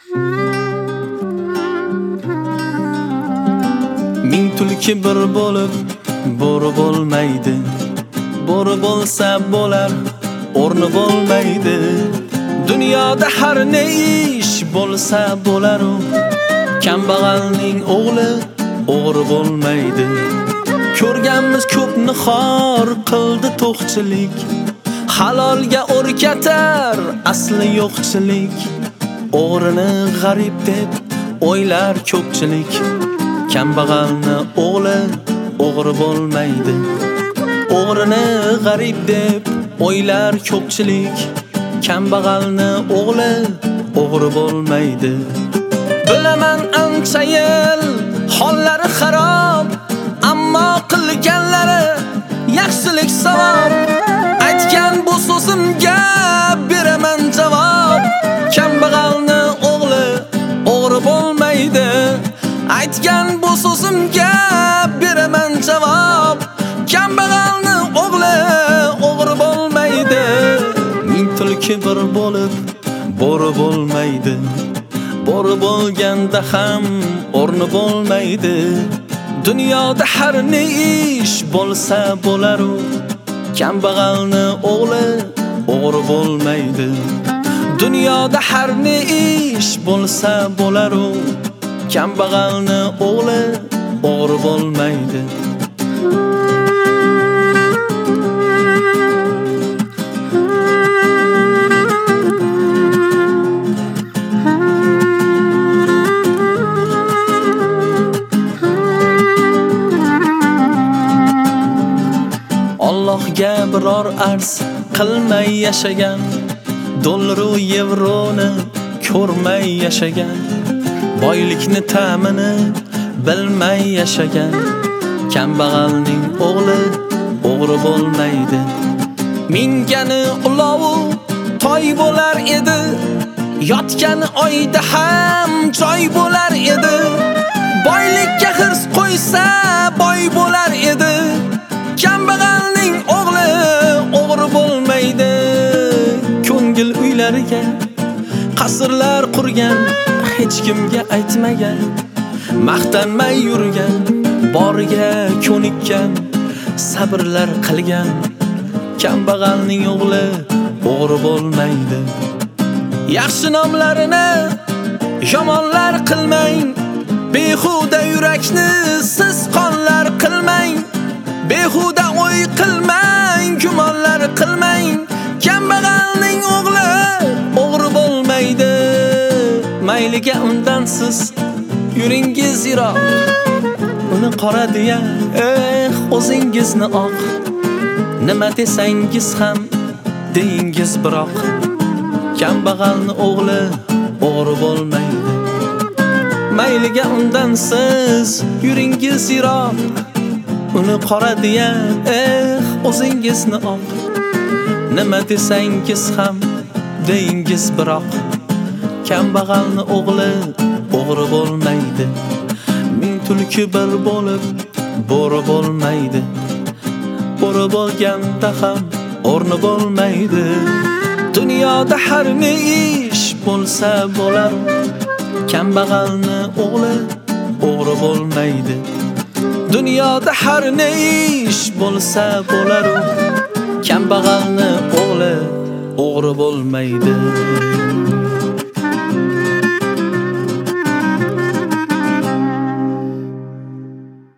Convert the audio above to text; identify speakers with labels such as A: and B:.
A: Ming tulki bir bo'lib bo'ri bo'lmaydi. Bo'ri bo'lsa bo'lar, o'rni bo'lmaydi. Dunyoda har ne ish bo'lsa bo'lar u. Kambag'alning o'g'li o'g'ri bo'lmaydi. Ko'rganmiz ko'pni xor qildi to'qchilik. Halolga o'rgatar asli yo'qchilik. O'g'rini g'arib deb o'ylar ko'pchilik. Kambag'alni o'g'li o'g'ri bo'lmaydi. O'g'rini g'arib deb o'ylar ko'pchilik. Kambag'alni o'g'li o'g'ri bo'lmaydi. Bilaman ancha yil hollari xarob, ammo qilganlari yaxshilik savob. Aytgan bu so'zimga beraman javob. Kambag'alni o'g'li o'g'ri bo'lmaydi. Aytgan bu so'zimga beraman javob. Kambag'alni o'g'li o'g'ri bo'lmaydi. Ming tulki bir bo'lib bo'ri bo'lmaydi. Bo'ri bo'lganda ham o'rni bo'lmaydi. Dunyoda har ne ish bo'lsa bo'lar u. Kambag'alni o'g'li o'g'ri bo'lmaydi. Dunyoda har ne ish bo'lsa bo'lar u. Kambag'alni o'g'li o'g'ri bo'lmaydi. Allohga biror arz qilmay yashagan, dollar u yevroni ko'rmay yashagan, boylikni ta'mini bilmay yashagan. Kambag'alning o'g'li o'g'ri bo'lmaydi. Mingani ulovi toy bo'lar edi. Yotgani oyda ham joy bo'lar edi. Boylikka hirs qo'ysa boy bo'lar edi. Kambag'alning o'g'li o'g'ri bo'lmaydi. Ko'ngil uylariga qasrlar qurgan, hech kimga aytmagan, maqtanmay yurgan, boriga ko'nikkan, sabrlar qilgan. Kambag'alning o'g'li o'g'ri bo'lmaydi. Yaxshi nomlarini yomonlar qilmang. Behuda yurakni siz qonlar qilmang. Behuda o'y qilmang, gumonlar qilmang. Kambag'alning o'g'li o'g'ri bo'lmaydi. Mayliga undan siz yuringiz yiroq. Uni qora deya o'zingizni oq. Nima desangiz ham deyingiz biroq. Kambag'alni o'g'li o'g'ri bo'lmaydi. Mayliga undan siz yuringiz yiroq. Uni qora deya o'zingizni oq. Nima desangiz ham deyingiz biroq. Kambag'alni o'g'li o'g'ri bo'lmaydi. Ming tulki bir bo'lib bo'ri bo'lmaydi. Bo'ri bo'lganda ham o'rni bo'lmaydi. Dunyoda har ne ish bo'lsa bo'lar. Kambag'alni o'g'li o'g'ri bo'lmaydi. Dunyoda har ne ish bo'lsa bo'lar. Kambag'alni o'g'li o'g'ri bo'lmaydi.